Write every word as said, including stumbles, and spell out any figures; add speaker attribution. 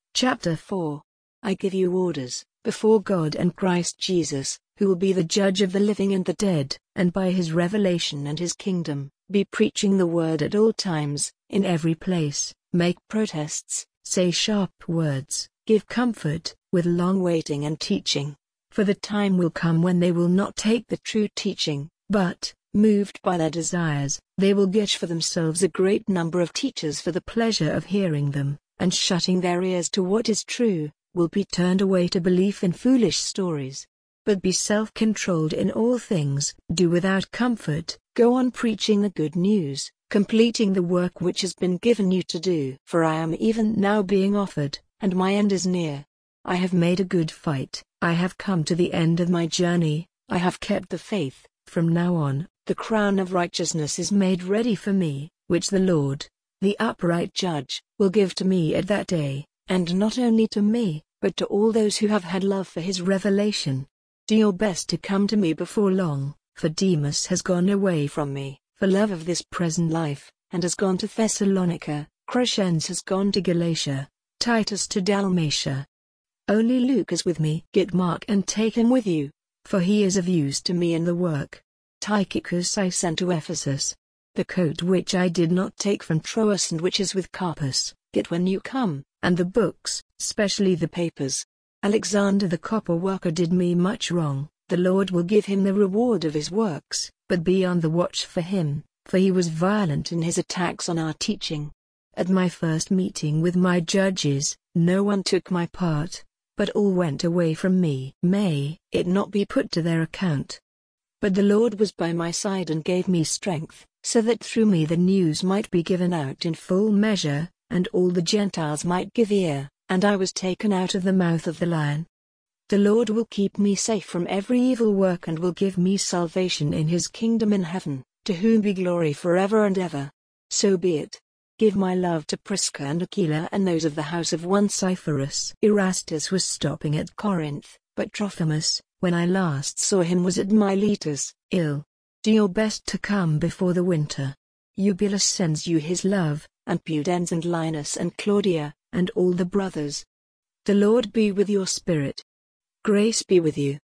Speaker 1: Chapter four. I give you orders, before God and Christ Jesus, who will be the judge of the living and the dead, and by his revelation and his kingdom, be preaching the word at all times, in every place, make protests, say sharp words, give comfort, with long waiting and teaching. For the time will come when they will not take the true teaching, but, moved by their desires, they will get for themselves a great number of teachers for the pleasure of hearing them, and shutting their ears to what is true, will be turned away to belief in foolish stories. But be self-controlled in all things, do without comfort, go on preaching the good news, completing the work which has been given you to do. For I am even now being offered, and my end is near. I have made a good fight, I have come to the end of my journey, I have kept the faith. From now on, the crown of righteousness is made ready for me, which the Lord, the upright judge, will give to me at that day, and not only to me, but to all those who have had love for his revelation. Do your best to come to me before long, for Demas has gone away from me, for love of this present life, and has gone to Thessalonica, Crescens has gone to Galatia, Titus to Dalmatia. Only Luke is with me. Get Mark and take him with you, for he is of use to me in the work. Tychicus I sent to Ephesus. The coat which I did not take from Troas and which is with Carpus, get when you come, and the books, specially the papers. Alexander the copper worker did me much wrong, the Lord will give him the reward of his works, but be on the watch for him, for he was violent in his attacks on our teaching. At my first meeting with my judges, no one took my part, but all went away from me. May it not be put to their account. But the Lord was by my side and gave me strength, so that through me the news might be given out in full measure, and all the Gentiles might give ear, and I was taken out of the mouth of the lion. The Lord will keep me safe from every evil work and will give me salvation in his kingdom in heaven, to whom be glory forever and ever. So be it. Give my love to Prisca and Aquila and those of the house of Onesiphorus. Erastus was stopping at Corinth, but Trophimus, when I last saw him, was at Miletus, ill. Do your best to come before the winter. Eubulus sends you his love, and Pudens and Linus and Claudia, and all the brothers. The Lord be with your spirit. Grace be with you.